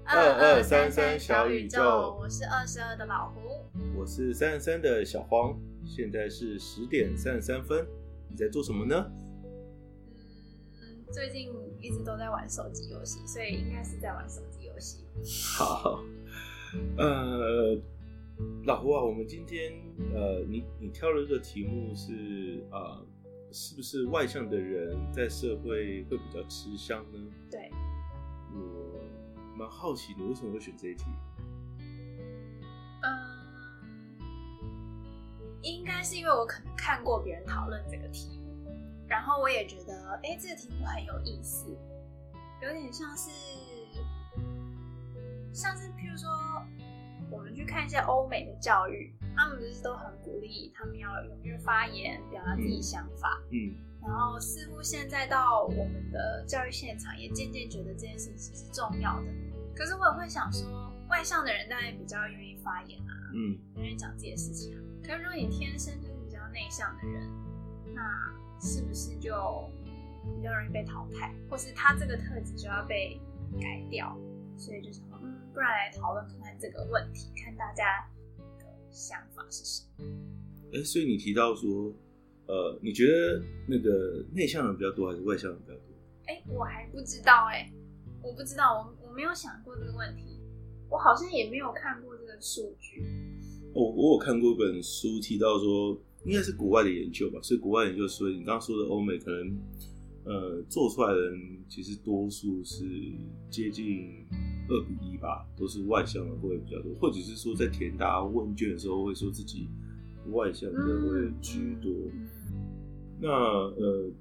2233小宇宙， 我是22的老胡， 我是33的小黄。现在是10点33分，你在做什么呢？ 最近一直都在玩手机游戏，所以应该是在玩手机游戏。 好，老胡啊，我们今天你挑了这个题目是是不是外向的人在社会会比较吃香呢？ 对， 我蛮好奇你为什么会选这一题。 应该是因为我可能看过别人讨论这个题目，然后我也觉得这个题目很有意思，有点像是譬如说我们去看一些欧美的教育，他们不是都很鼓励他们要踊跃发言，表达自己想法。然后似乎现在到我们的教育现场也渐渐觉得这件事情是重要的。可是我也会想说，外向的人当然比较愿意发言啊，愿意讲自己的事情啊。可是如果你天生就是比较内向的人，那是不是就比较容易被淘汰，或是他这个特质就要被改掉？所以就想说，不然来讨论看看这个问题，看大家的想法是什么。 所以你提到说，你觉得那个内向人比较多还是外向人比较多？ 我还不知道我不知道，我没有想过这个问题，我好像也没有看过这个数据。 我有看过一本书，提到说应该是国外的研究吧，所以国外研究说你刚刚说的欧美可能做出来的人其实多数是接近2:1吧，都是外向的会比较多，或者是说在填答问卷的时候会说自己外向的会居多。那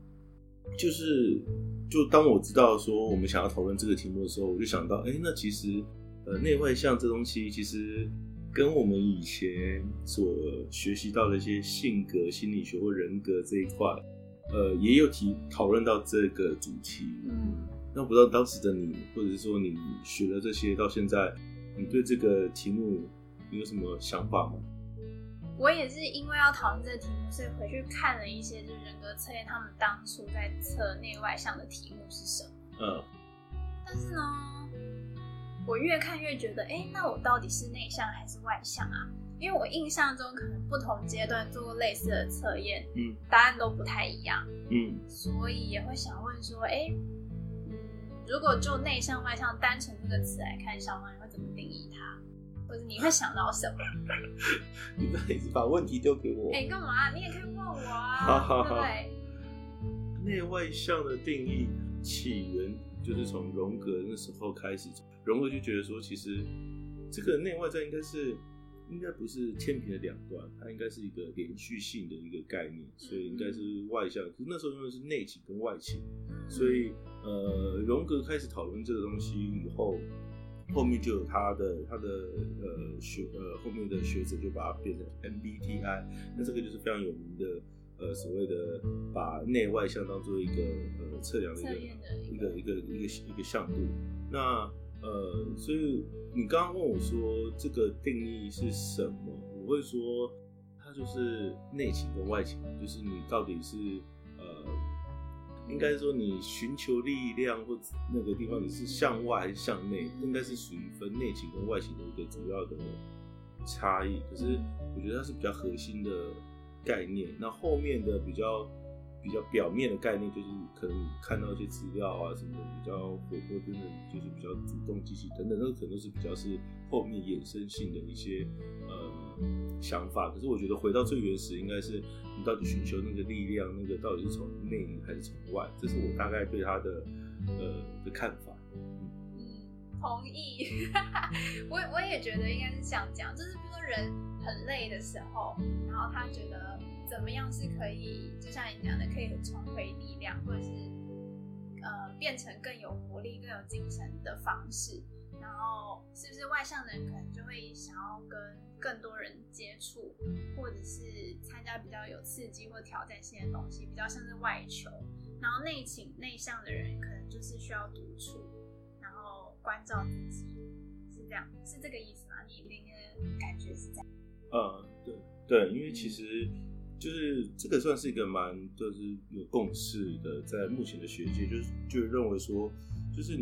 就当我知道说我们想要讨论这个题目的时候，我就想到那其实内外向这东西其实跟我们以前所学习到的一些性格心理学或人格这一块也有讨论到这个主题。那我不知道当时的你，或者是说你学了这些到现在，你对这个题目你有什么想法吗？ 我也是因为要讨论这个题目，所以回去看了一些就是人格测验，他们当初在测内外向的题目是什么。但是呢，我越看越觉得，那我到底是内向还是外向啊？因为我印象中可能不同阶段做过类似的测验，答案都不太一样。所以也会想问说，如果就内向外向单纯这个词来看，小黄你会怎么定义它？或者你会想到什么？ 你不要一直把问题丢给我。 干嘛？你也可以问我啊，对不对？ 内外向的定义起源就是从荣格那时候开始，荣格就觉得说，其实这个内外在应该不是天平的两端，它应该是一个连续性的一个概念，所以应该是外向。可是那时候用的是内倾跟外倾，所以荣格开始讨论这个东西以后，后面就有他的后面的学者就把它变成 MBTI， 那这个就是非常有名的所谓的把内外向当做一个测量的一个向度。那所以你刚刚问我说这个定义是什么，我会说它就是内倾跟外倾，就是你到底是应该说你寻求力量或那个地方你是向外还是向内，应该是属于分内倾跟外倾的一个主要的差异。可是我觉得它是比较核心的概念，那后面的比较表面的概念就是可能看到一些资料啊什么的比较活泼等等，就是比较主动积极等等，那个可能都是比较是后面衍生性的一些想法。可是我觉得回到最原始，应该是你到底寻求那个力量，那个到底是从内还是从外，这是我大概对他的看法。 同意。我也觉得应该是这样讲，就是比如说人很累的时候，然后他觉得怎么样是可以，就像你讲的，可以重回力量，或者是变成更有活力、更有精神的方式。然后是不是外向的人可能就会想要跟更多人接触，或者是参加比较有刺激或挑战性的东西，比较像是外求。然后内向的人可能就是需要独处，然后关照自己，是这样，是这个意思吗？你的感觉是这样？ 对，因为其实就是这个算是一个就是有共识的，在目前的学界就认为说，就是你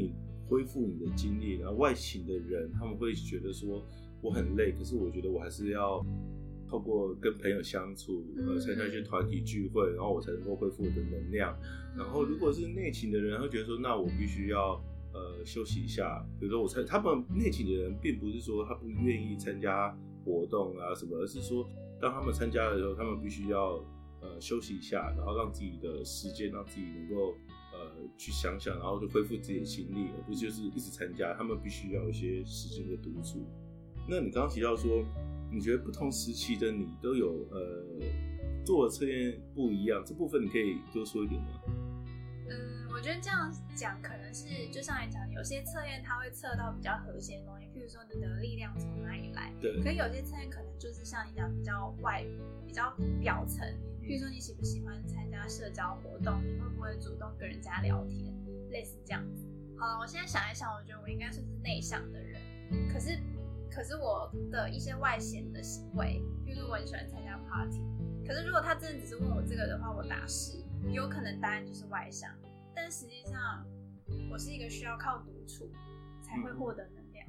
恢复你的精力。然后外倾的人他们会觉得说我很累，可是我觉得我还是要透过跟朋友相处，参加一些团体聚会，然后我才能够恢复我的能量。然后如果是内倾的人，他会觉得说那我必须要休息一下。比如说他们内倾的人并不是说他不愿意参加活动啊什么，而是说当他们参加的时候，他们必须要休息一下，然后让自己的时间，让自己能够去想想，然后就恢复自己的心力，而不是就是一直参加。他们必须要有一些时间的督促。那你刚刚提到说，你觉得不同时期的你都有做的测验不一样，这部分你可以多说一点吗？ 我觉得这样讲可能是就像你讲，有些测验它会测到比较核心的东西，譬如说你的力量从哪里来。 对。 可是有些测验可能就是像你讲比较比较表层，譬如说你喜不喜欢参加社交活动，你会不会主动跟人家聊天，类似这样子。好了，我现在想一想，我觉得我应该算是内向的人，可是我的一些外显的行为，比如说我很喜欢参加 party， 可是如果他真的只是问我这个的话，我答是，有可能答案就是外向，但实际上我是一个需要靠独处才会获得能量。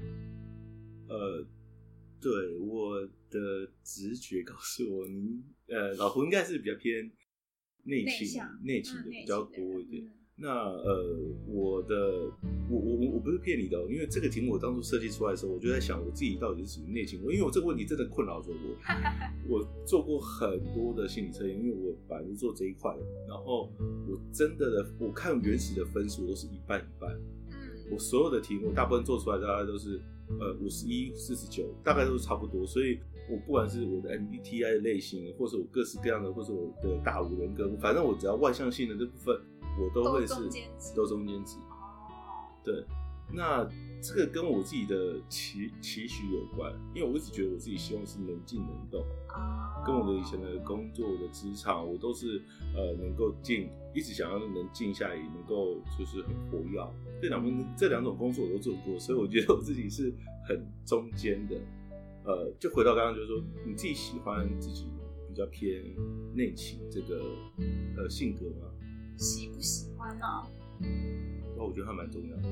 对，我的直觉告诉我，老胡应该是比较偏内倾的比较多一点。那我不是骗你的因为这个题目我当初设计出来的时候，我就在想我自己到底是属于内倾，因为我这个问题真的困扰着我。我做过很多的心理测验，因为我本来就做这一块的，然后我真的我看原始的分数都是一半一半。我所有的题目大部分做出来大概都是51、49，大概都是差不多。所以我不管是我的 MBTI 的类型，或者我各式各样的，或者我的大五人格，反正我只要外向性的这部分，我都会是都中间值。对，那这个跟我自己的期许有关，因为我一直觉得我自己希望是能静能动，跟我的以前的工作、我的职场，我都是能够静，一直想要能静下来，也能够就是很活跃。这两种工作我都做过，所以我觉得我自己是很中间的。就回到刚刚就是说，你自己喜欢自己比较偏内倾这个性格吗？ 喜不喜欢呢？ 我觉得还蛮重要的。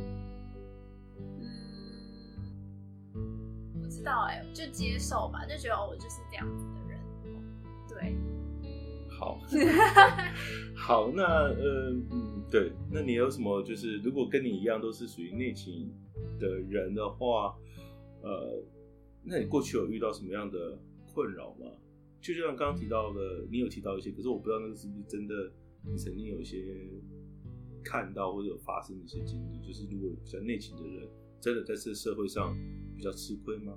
不知道就接受吧，就觉得我就是这样子的人。对， 好，好，那对，那你有什么就是如果跟你一样都是属于内倾的人的话，那你过去有遇到什么样的困扰吗？就像刚刚提到的，你有提到一些，可是我不知道那个是不是真的，你曾经有一些看到或者有发生的一些经历，就是如果比较内倾的人，真的在这个社会上比较吃亏吗？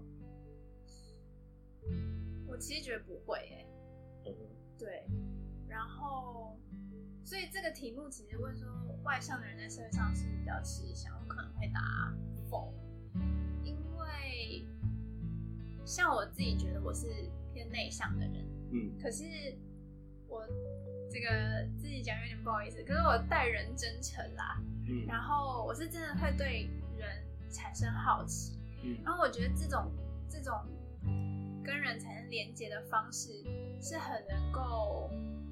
我其实觉得不会对，然后所以这个题目其实问说外向的人在社会上是比较吃香，我可能会答否，因为像我自己觉得我是偏内向的人，可是我这个自己讲有点不好意思，可是我待人真诚啦，然后我是真的会对人产生好奇，然后我觉得这种跟人产生连结的方式是很能够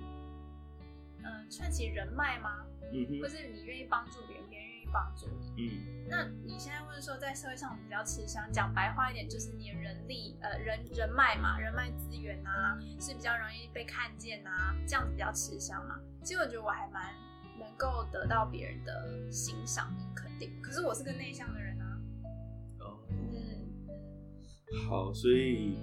串起人脉吗？或是你愿意帮助别人，别人愿意帮助你。那你现在问说在社会上比较吃香，讲白话一点就是你的人力人脉嘛，人脉资源啊是比较容易被看见啊，这样子比较吃香嘛。其实我觉得我还蛮能够得到别人的欣赏跟肯定，可是我是个内向的人啊。 好，所以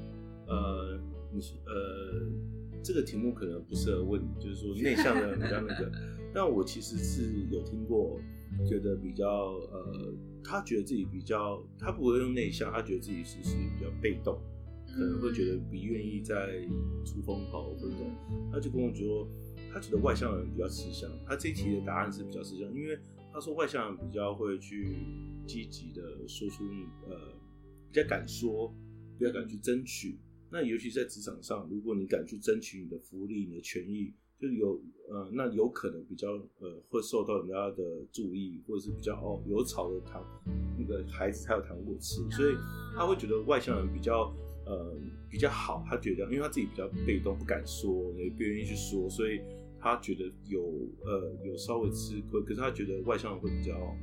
这个题目可能不适合问你，就是说内向的人比较那个，但我其实是有听过，觉得比较他觉得自己比较，他不会用内向，他觉得自己是属于比较被动，可能会觉得比愿意在出风头或者他就跟我说，他觉得外向的人比较吃香，他这一题的答案是比较吃香，因为他说外向人比较会去积极的说出比较敢说，比较敢去争取。那尤其在职场上，如果你敢去争取你的福利、你的权益，就是那有可能比较会受到人家的注意，或者是比较有草的糖，那个孩子才有糖果吃，所以他会觉得外向人比较好。他觉得，因为他自己比较被动，不敢说，也不愿意去说，所以他觉得有稍微吃亏。可是他觉得外向人会比较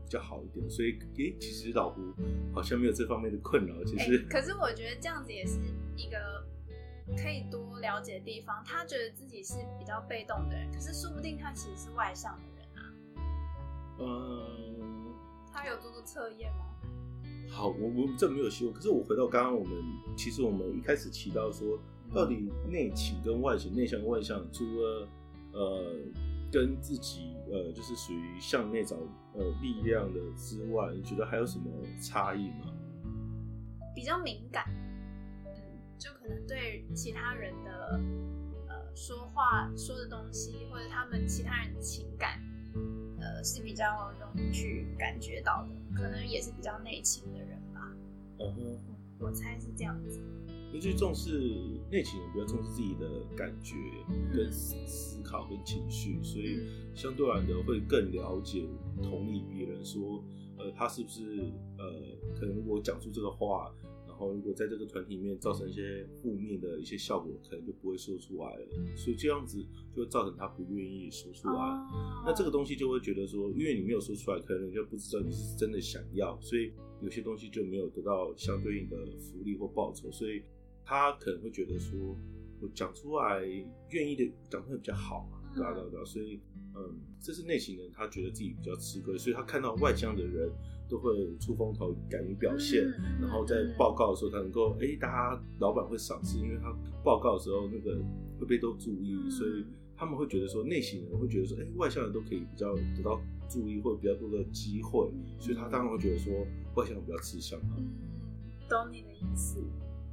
比较好一点，所以其实老胡好像没有这方面的困扰。其实， 可是我觉得这样子也是一个可以多了解的地方。他觉得自己是比较被动的人，可是说不定他其实是外向的人啊。他有做过测验吗？ 好，我这没有希望。可是我回到刚刚我们一开始提到说，到底内倾跟外倾，内向跟外向，除了跟自己就是属于向内找力量的之外，你觉得还有什么差异吗？ 比较敏感，就可能对其他人的说话说的东西，或者他们其他人的情感，是比较容易去感觉到的，可能也是比较内倾的人吧。我猜是这样子。 尤其重视内倾人比较重视自己的感觉跟思考跟情绪，所以相对来的会更了解同理别人说他是不是可能如果讲出这个话，然后如果在这个团体里面造成一些负面的一些效果，可能就不会说出来了，所以这样子就会造成他不愿意说出来。那这个东西就会觉得说，因为你没有说出来，可能人家不知道你是真的想要，所以有些东西就没有得到相对应的福利或报酬，所以他可能会觉得说，我讲出来愿意的讲出来比较好嘛，对啊，所以这是内倾人，他觉得自己比较吃亏，所以他看到外向的人都会出风头，敢于表现，然后在报告的时候，他能够大家老板会赏识，因为他报告的时候那个会被都注意，所以他们会觉得说，内倾人会觉得说，外向人都可以比较得到注意或比较多的机会，所以他当然会觉得说，外向人比较吃香嘛。 懂你的意思。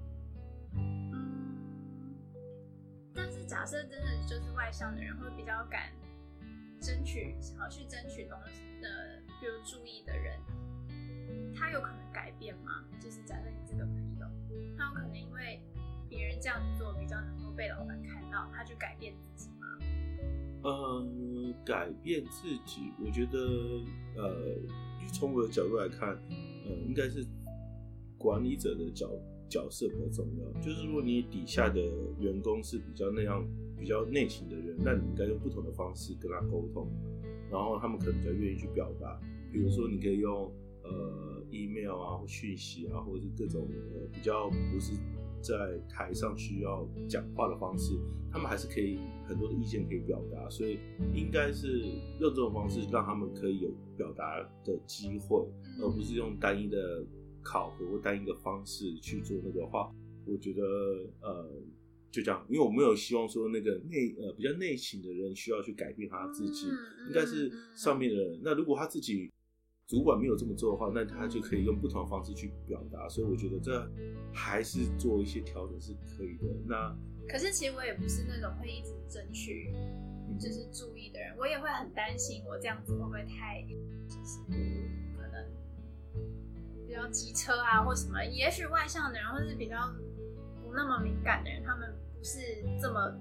但是假设真的就是外向的人会比较敢想要去争取东西的，比如注意的人，他有可能改变吗？就是假设你这个朋友，他有可能因为别人这样子做比较能够被老板看到，他去改变自己吗？ 改变自己，我觉得从我的角度来看，应该是管理者的角色比较重要。就是如果你底下的员工是比较内倾的人，那你应该用不同的方式跟他沟通，然后他们可能比较愿意去表达。比如说，你可以用email 啊，或讯息啊，或者是各种比较不是在台上需要讲话的方式，他们还是可以很多的意见可以表达。所以应该是用这种方式让他们可以有表达的机会，而不是用单一的考核或单一的方式去做那个话。我觉得就这样，因为我没有希望说那个比较内倾的人需要去改变他自己，应该是上面的人。那如果他自己主管没有这么做的话，那他就可以用不同的方式去表达。所以我觉得这还是做一些调整是可以的。那可是其实我也不是那种会一直争取就是注意的人，我也会很担心我这样子会不会太就是可能比较机车啊或什么。也许外向的人或是比较不那么敏感的人，他们不是这么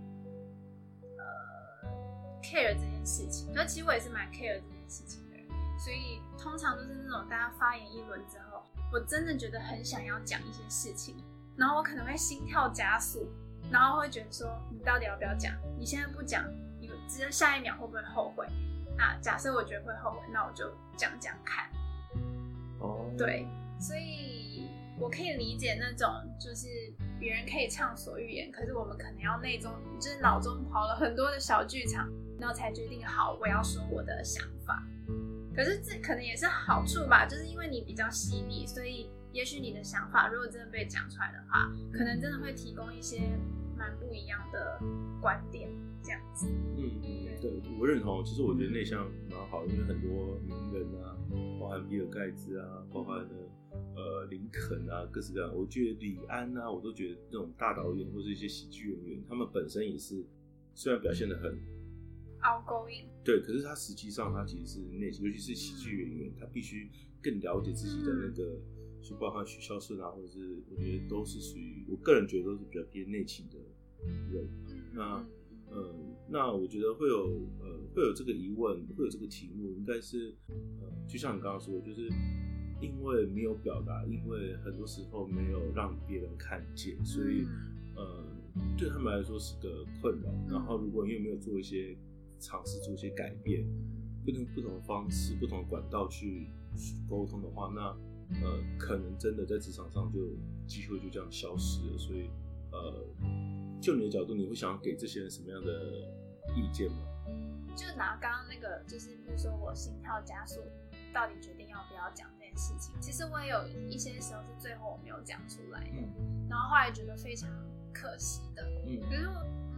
care 这件事情，可其实我也是蛮 care 这件事情的人，所以通常都是那种大家发言一轮之后，我真的觉得很想要讲一些事情，然后我可能会心跳加速，然后会觉得说你到底要不要讲？你现在不讲，你下一秒会不会后悔？那假设我觉得会后悔，那我就讲讲看。对，所以我可以理解那种就是别人可以畅所欲言，可是我们可能要内中就是脑中跑了很多的小剧场，然后才决定好我要说我的想法。可是这可能也是好处吧，就是因为你比较细腻，所以也许你的想法如果真的被讲出来的话，可能真的会提供一些蛮不一样的观点，这样子。 对，我认同。其实我觉得内向蛮好，因为很多名人啊，包含比尔盖茨啊，包含林肯啊，各式各样。我觉得李安啊，我都觉得那种大导演或是一些喜剧演员，他们本身也是虽然表现得很 outgoing， 对，可是他实际上他其实是内倾，尤其是喜剧演员，他必须更了解自己的那个，就包含许孝顺啊，或者是我觉得都是属于我个人觉得都是比较偏内倾的人。那我觉得会有这个疑问，会有这个题目，应该是就像你刚刚说的，就是因为没有表达，因为很多时候没有让别人看见，所以对他们来说是个困扰。然后如果因为没有做一些尝试，做一些改变，不同的方式、不同的管道去沟通的话，那可能真的在职场上就机会就这样消失了。所以就你的角度，你会想要给这些人什么样的意见吗？ 就拿刚刚那个，就是比如说我心跳加速，到底决定要不要讲这件事情，其实我也有一些时候是最后我没有讲出来的，然后后来觉得非常可惜的。可是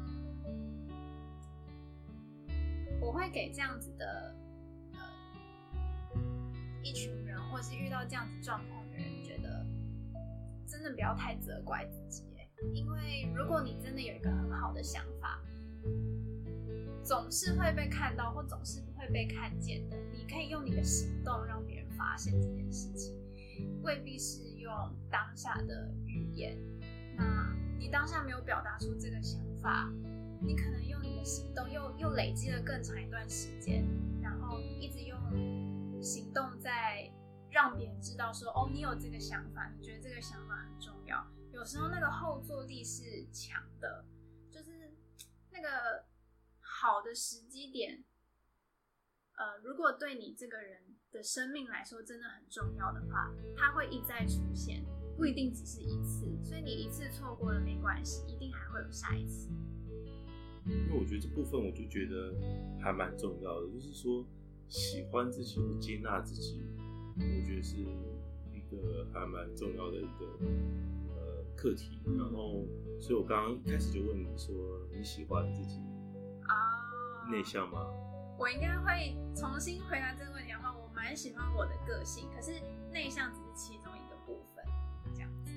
我会给这样子的一群人，或是遇到这样子状况的人，觉得真的不要太责怪自己，因为如果你真的有一个很好的想法，总是会被看到，或总是会被看见的。你可以用你的行动让别人发现这件事情，未必是用当下的语言。那你当下没有表达出这个想法，你可能用你的行动又累积了更长一段时间，然后一直用行动在让别人知道说，哦，你有这个想法，你觉得这个想法很重要。有时候那个后坐力是强的，就是那个好的时机点，如果对你这个人的生命来说真的很重要的话，它会一再出现，不一定只是一次，所以你一次错过了没关系，一定还会有下一次。 因为我觉得这部分我就觉得还蛮重要的，就是说喜欢自己或接纳自己，我觉得是一个还蛮重要的一个课题。然后，所以我刚刚一开始就问你说，你喜欢自己内向吗？ 我应该会重新回答这个问题的话，我蛮喜欢我的个性，可是内向只是其中一个部分，这样子。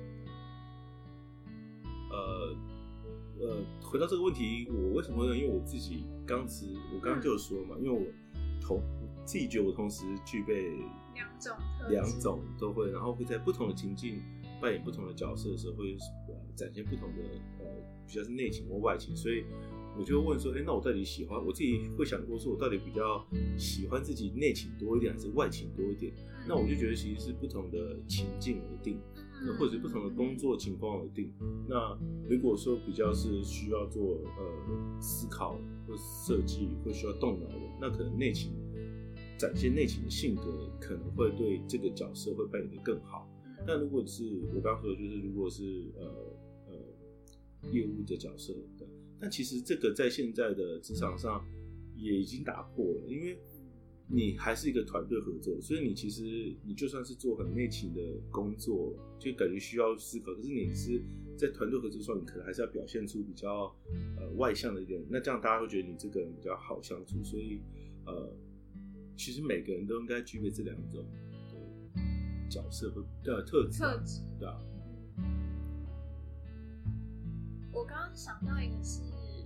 回到这个问题，我为什么会？因为我自己我刚刚就有说嘛，因为我自己觉得我同时具备两种都会，然后会在不同的情境扮演不同的角色的时候，会展现不同的比较是内情或外情，所以我就问说，那我到底喜欢我自己会想过说，我到底比较喜欢自己内情多一点还是外情多一点？那我就觉得其实是不同的情境而定。或者是不同的工作情况而定。那如果说比较是需要做思考或设计，会需要动脑的，那可能展现内情的性格，可能会对这个角色会扮演得更好。但如果是我刚刚说的，就是如果是业务的角色的，但其实这个在现在的职场上也已经打破了，因为你还是一个团队合作，所以你就算是做很内勤的工作，就感觉需要思考，可是你是在团队合作上，你可能还是要表现出比较外向的一点，那这样大家会觉得你这个人比较好相处，所以其实每个人都应该具备这两种的角色的特质，对啊。 我刚刚想到一个是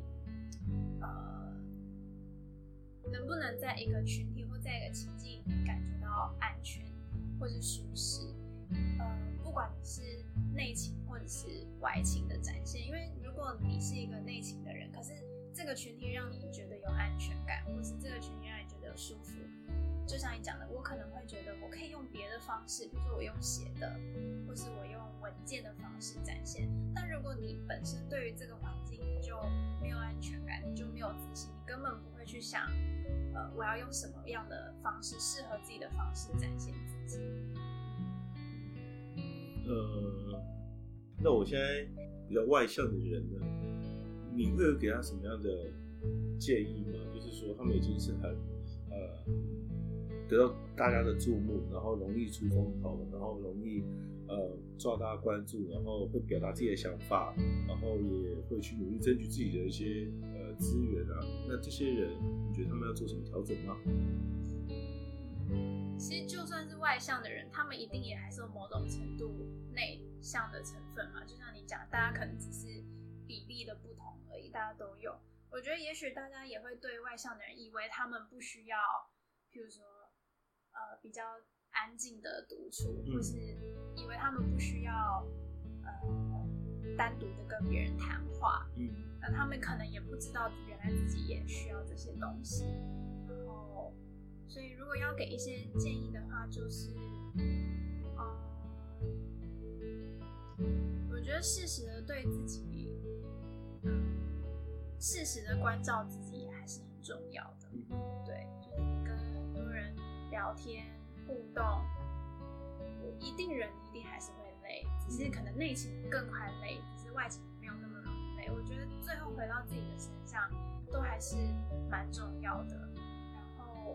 能不能在一个群体或在一个情境感觉到安全或是舒适，不管你是内情或者是外情的展现，因为如果你是一个内情的人，可是这个群体让你觉得有安全感，或是这个群体让你觉得有舒服，就像你讲的，我可能会觉得我可以用别的方式，比如说我用写的，或是我用文件的方式展现。但如果你本身对于这个环境你就没有安全感，你就没有自信，你根本不会去想我要用什么样的方式，适合自己的方式展现自己。 那我现在比较外向的人呢，你会有给他什么样的建议吗？就是说他们已经是很得到大家的注目，然后容易出风头，然后容易受到大家关注，然后会表达自己的想法，然后也会去努力争取自己的一些资源啊。那这些人，你觉得他们要做什么调整吗？ 其实就算是外向的人，他们一定也还是有某种程度内向的成分嘛。就像你讲，大家可能只是比例的不同而已，大家都有。我觉得也许大家也会对外向的人以为他们不需要，譬如说比较安静的独处，或是以为他们不需要单独的跟别人谈话，那他们可能也不知道原来自己也需要这些东西。然后所以如果要给一些建议的话，就是我觉得适时的对自己适时的关照自己也还是很重要的。对，就是跟很多人聊天， 互动，人一定还是会累，只是可能内勤更快累，只是外勤没有那么容易累。我觉得最后回到自己的身上，都还是蛮重要的。然后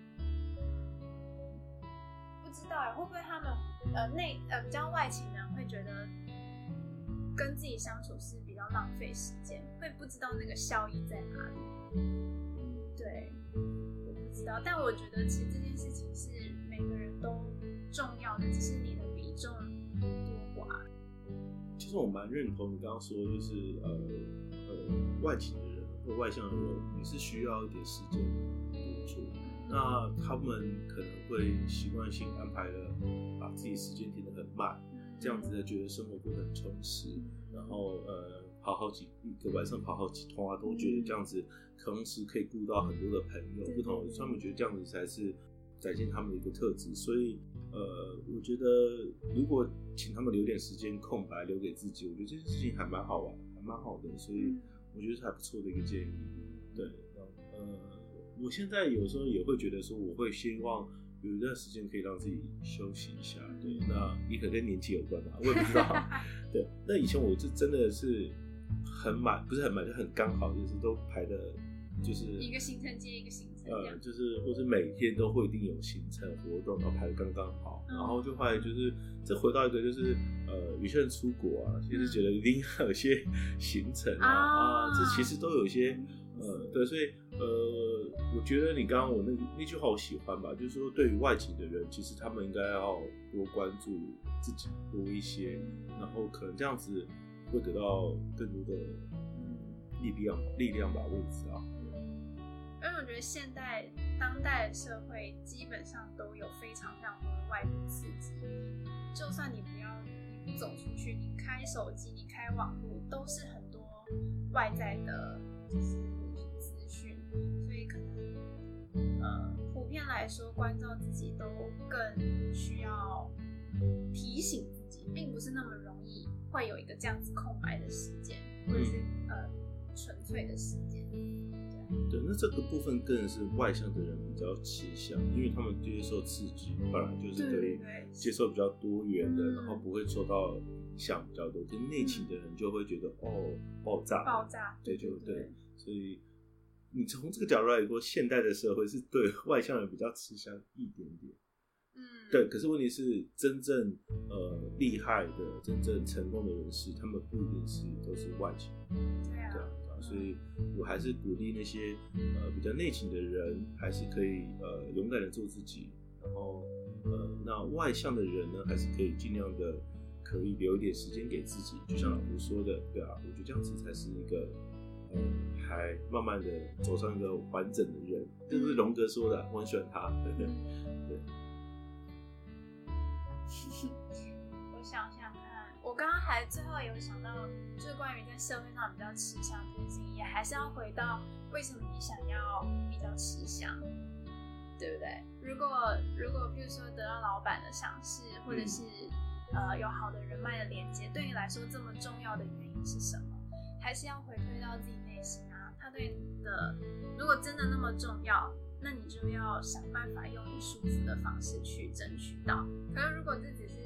不知道会不会他们比较外勤的人会觉得跟自己相处是比较浪费时间，会不知道那个效益在哪里。对，我不知道，但我觉得其实这件事情是每个人都重要的，只是你的比重多寡。 其实我蛮认同你刚刚说，就是外勤的人或外向的人，你是需要一点时间独处。那他们可能会习惯性安排了，把自己时间填得很满，这样子的觉得生活过得很充实，然后一个晚上跑好几通啊，都觉得这样子同时可以顾到很多的朋友，不同的，他们觉得这样子才是展现他们的一个特质。所以我觉得如果请他们留点时间空白留给自己，我觉得这件事情还蛮好玩，还蛮好的，所以我觉得是还不错的一个建议。对，我现在有时候也会觉得说，我会希望有一段时间可以让自己休息一下。对，那也可能跟年纪有关吧，我也不知道。对，那以前我就真的是很满，不是很满，就很刚好，就是都排的，就是一个行程接一个行程， 就是或是每天都会一定有行程活动，然后排的刚刚好，然后就后来就是这回到一个就是有些人出国啊，其实觉得一定要有些行程这其实都有一些对，所以我觉得你刚刚我那句话我喜欢吧，就是说对于外勤的人，其实他们应该要多关注自己多一些，然后可能这样子会得到更多的力量吧，我也不知道。 因为我觉得当代的社会基本上都有非常非常多的外部刺激，就算你不走出去，你开手机，你开网络，都是很多外在的，就是资讯，所以可能普遍来说，关照自己都更需要提醒自己，并不是那么容易会有一个这样子空白的时间，或者是纯粹的时间。 对，那这个部分更是外向的人比较吃香，因为他们接受刺激本来就是可以接受比较多元的，然后不会受到影响比较多。跟内勤的人就会觉得爆炸，对，所以你从这个角度来说，现代的社会是对外向人比较吃香一点点。对，可是问题是，真正厉害的、真正成功的人士，他们不一定都是外勤。对啊，所以我还是鼓励那些比较内勤的人，还是可以勇敢的做自己。然后那外向的人呢，还是可以尽量的可以留一点时间给自己。就像老师说的，对啊，我觉得这样子才是一个还慢慢的走上一个完整的人。这是荣格说的，我很喜欢他。对。 我想想看，我刚刚还最后有想到，就是关于在社会上比较吃香这件事情，也还是要回到为什么你想要比较吃香，对不对？如果譬如说得到老板的赏识，或者是有好的人脉的连接，对你来说这么重要的原因是什么？还是要回归到自己内心啊？它对你的如果真的那么重要，那你就要想办法用你舒服的方式去争取到。可是如果这只是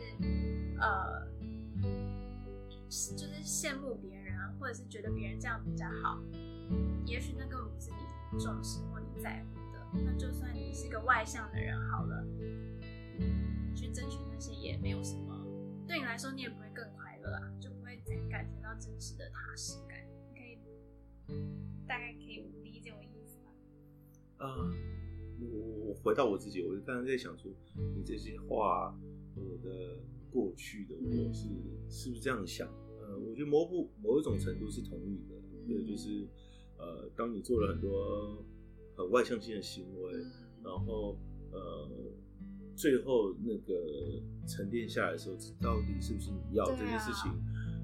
就是羡慕别人啊，或者是觉得别人这样比较好，也许那根本不是你重视或你在乎的。那就算你是个外向的人好了，去争取那些也没有什么，对你来说你也不会更快乐啊，就不会感觉到真实的踏实感。大概可以理解我意思吧？ 我回到我自己，我刚刚在想说，你这些话，我的过去的我是不是这样想？我觉得某一种程度是同意的，对，就是当你做了很多很外向性的行为，然后最后那个沉淀下来的时候，到底是不是你要这件事情？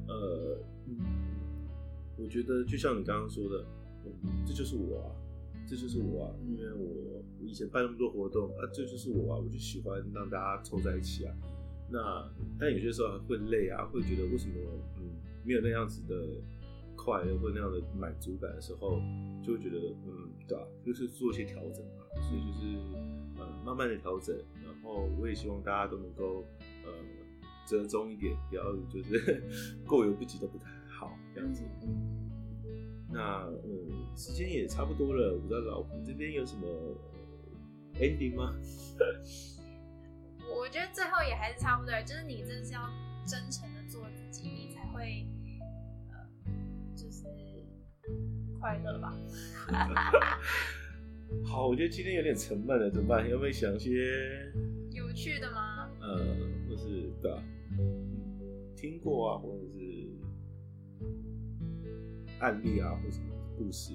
我觉得就像你刚刚说的，这就是我啊。这就是我啊，因为我以前办那么多活动啊，这就是我啊，我就喜欢让大家凑在一起啊。但有些时候还会累啊，会觉得为什么没有那样子的快乐或那样的满足感的时候，就会觉得对吧，就是做一些调整嘛，所以就是慢慢的调整，然后我也希望大家都能够折中一点，不要就是过犹不及都不太好这样子。那时间也差不多了，我不知道老婆这边有什么ending 吗？ 我觉得最后也还是差不多，就是你真的是要真诚的做自己，你才会就是快乐吧。 好，我觉得今天有点沉闷了，怎么办？要不要想些有趣的吗？ 或是对吧？听过啊，或者是案例啊，或者故事。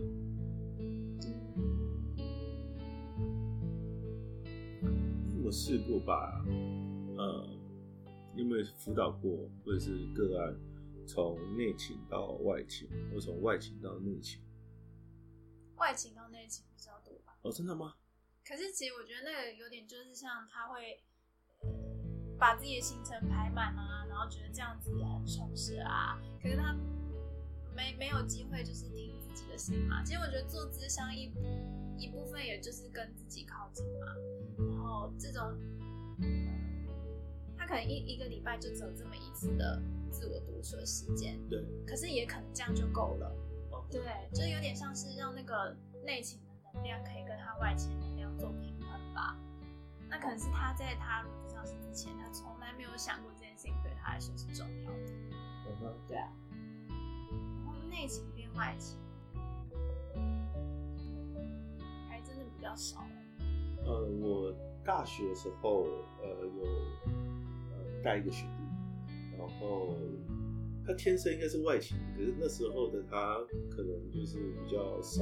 你有没有试过把有没有辅导过，或者是个案从内倾到外倾，或从外倾到内倾？ 外倾到内倾比较多吧？ 哦，真的吗？ 可是其实我觉得那个有点就是像他会把自己的行程排满啊，然后觉得这样子很充实啊，可是他没有机会就是听自己的心嘛。其实我觉得做諮商一部分也就是跟自己靠近嘛，然后这种他可能一个礼拜就只有这么一次的自我独处的时间， 对， 可是也可能这样就够了。对，就有点像是让那个内倾的能量可以跟他外倾的能量做平衡吧。那可能是他在他入咨商室之前，他从来没有想过这件事情对他来说是重要的。对啊。然后内倾变外倾，还真的比较少。 我大学的时候有带一个学弟，然后他天生应该是外倾，可是那时候的他可能就是比较少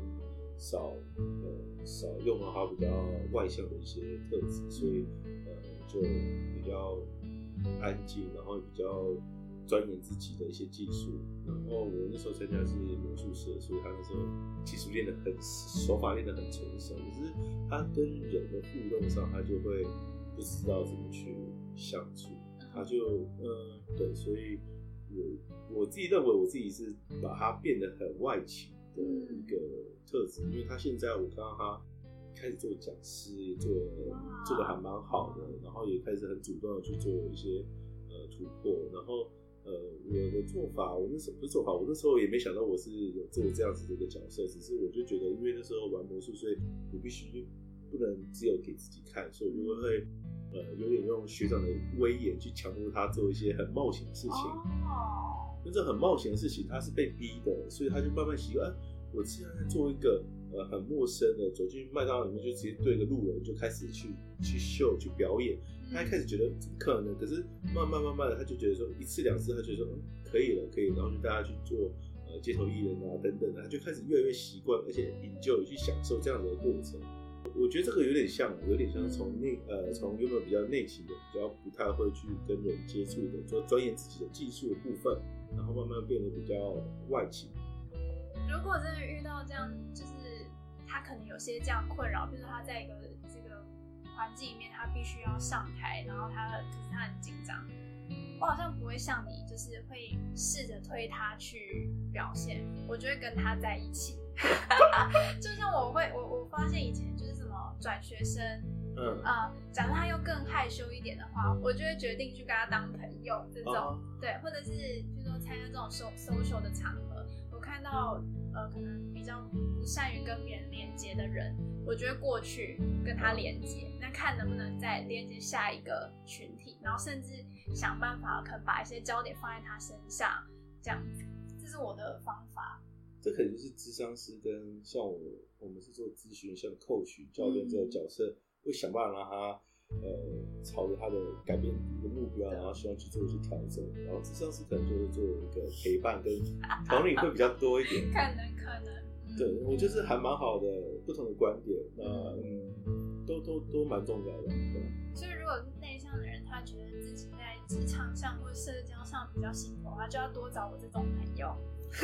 用到他比较外向的一些特质，所以就比较安静，然后比较钻研自己的一些技术。然后我那时候参加是魔术社，所以他那时候技术练得很，手法练得很成熟，可是他跟人的互动上，他就会不知道怎么去相处，他就对，所以我自己认为我自己是把它变得很外倾的一个特质，因为他现在我看到他开始做讲师，也做得还蛮好的，然后也开始很主动的去做一些突破，然后我的做法，我那时候也没想到我是有做这样子的一个角色，只是我就觉得，因为那时候玩魔术，所以你必须不能只有给自己看，所以我就会有点用学长的威严去强迫他做一些很冒险的事情。那这很冒险的事情，他是被逼的，所以他就慢慢习惯。我现在在做一个很陌生的，走进麦当劳里面就直接对一个路人就开始去秀去表演。他一开始觉得怎么可能，可是慢慢的他就觉得说一次两次，他就说可以了，然后就带他去做街头艺人啊等等的，他就开始越来越习惯，而且enjoy去享受这样的过程。我觉得这个有点像从原本比较内倾的，比较不太会去跟人接触的，就钻研自己的技术的部分，然后慢慢变得比较外倾。 如果真的遇到这样，就是他可能有些这样困扰，比如说他在一个这个环境里面，他必须要上台，然后可是他很紧张。我好像不会像你，就是会试着推他去表现，我就会跟他在一起。就像我发现以前就是什么转学生，假如他又更害羞一点的话，我就会决定去跟他当朋友这种，对，或者是比如说参加这种 social 的场合，我看到可能比较不善于跟别人连接的人，我就会过去跟他连接，那看能不能再连接下一个群体，然后甚至想办法可能把一些焦点放在他身上，这样子，这是我的方法。 这可能就是諮商师跟像我们是做咨询，像coach教练这个角色，会想办法让他朝着他的改变一个目标，然后希望去做一些调整。然后諮商师可能就是做一个陪伴跟同理会比较多一点。可能。对，我觉得还蛮好的，不同的观点，都蛮重要的。 所以如果内向的人，他觉得自己在职场上或社交上比较辛苦，他就要多找我这种朋友。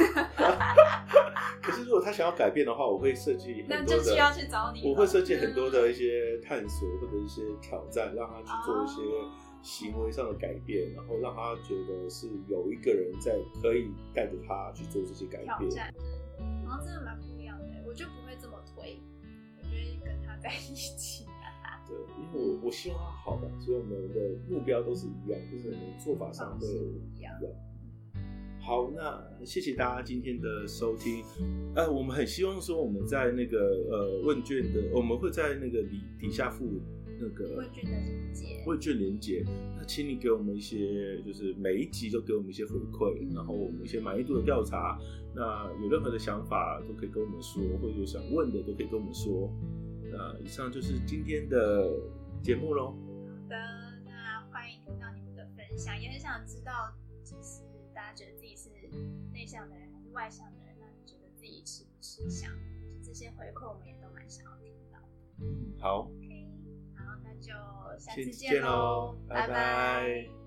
可是如果他想要改变的话，我会设计很多的， 那就需要去找你。 我会设计很多的一些探索或者一些挑战，让他去做一些行为上的改变，然后让他觉得是有一个人在可以带着他去做这些改变。 挑战，然后真的蛮不一样的，我就不会这么推，我就会跟他在一起。 对，因为我希望他好吧，所以我们的目标都是一样，就是我们做法上会一样。好，那谢谢大家今天的收听。我们很希望说我们在那个问卷的，我们会在那个底下附那个问卷连结。那请你给我们一些，就是每一集都给我们一些回馈，然后我们一些满意度的调查。那有任何的想法都可以跟我们说，或者有想问的都可以跟我们说。那以上就是今天的节目咯。 好的，那欢迎听到你们的分享，也很想知道，就是大家觉得自己是内向的人还是外向的人，那你觉得自己吃不吃香？这些回馈我们也都蛮想要听到的。 好， OK， 好，那就下次见咯， 拜拜。